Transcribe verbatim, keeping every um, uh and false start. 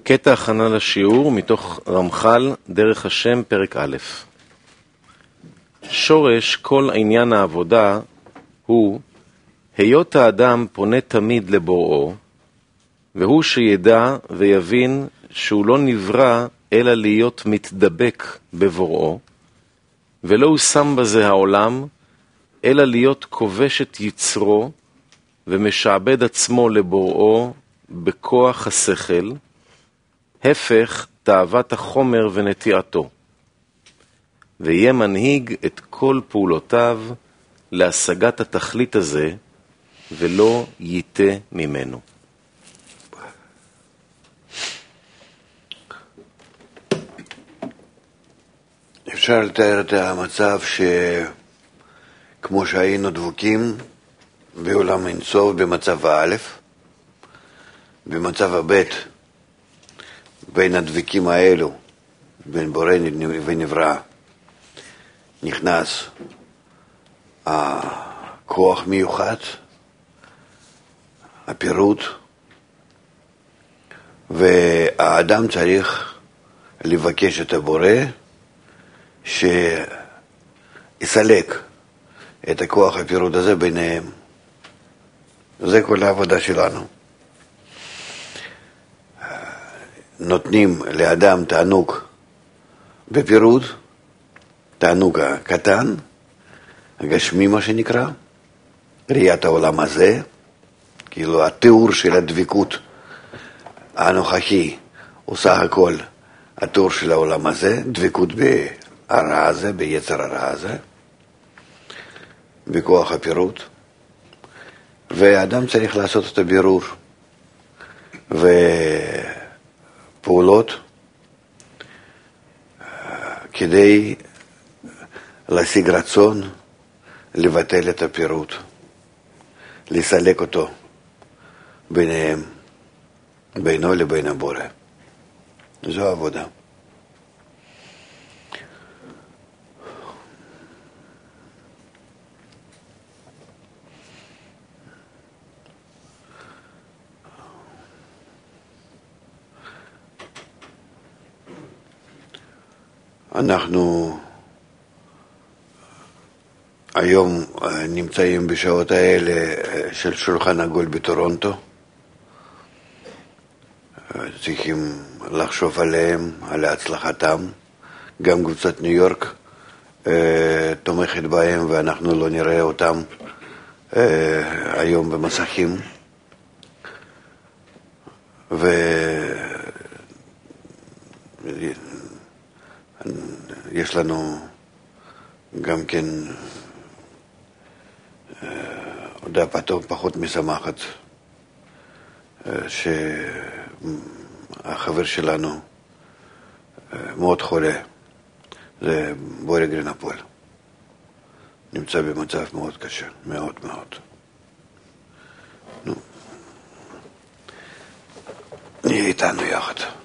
קטע הכנה לשיעור מתוך רמח"ל, דרך השם, פרק א'. שורש כל עניין העבודה הוא היות האדם פונה תמיד לבוראו, והוא שידע ויבין שהוא לא נברא אלא להיות מתדבק בבוראו, ולא הוא שם בזה העולם, אלא להיות כובש את יצרו ומשעבד עצמו לבוראו בכוח השכל, הפך תאוות החומר ונטיעתו, ויהיה מנהיג את כל פעולותיו להשגת התכלית הזה, ולא ייתה ממנו. אפשר לתאר את המצב שכמו שהיינו דבוקים בעולם אינסוף במצב א', במצב ב', בין הדבקים האלו, בין בורא ונברא, נכנס הכוח מיוחד, הפירוט, והאדם צריך לבקש את הבורא שיסלק את הכוח הפירוט הזה ביניהם. זה כל העבודה שלנו. נותנים לאדם תענוג בפירוט, תענוג הקטן, הגשמי מה שנקרא, ראיית העולם הזה, כאילו התיאור של הדבקות הנוכחי הוא סך הכל התיאור של העולם הזה, דבקות בהרע הזה, ביצר הרע הזה, בכוח הפירוט, והאדם צריך לעשות את הבירור ופעולות כדי להשיג רצון לבטל את הפירוט, לסלק אותו ביניהם, בינו לבין הבורא. זו העבודה. אנחנו היום נמצאים בשעות האלה של שולחן עגול בטורונטו, צריכים לחשוב עליהם, על הצלחתם. גם קבוצת ניו יורק תומכת בהם, ואנחנו לא נראה אותם היום במסכים. ויש לנו גם כן הודעה פחות משמחת, שהחבר שלנו מאוד חולה, זה בורא גרינפול, נמצא במצב מאוד קשה, מאוד מאוד. נו, נהיה איתנו יחד.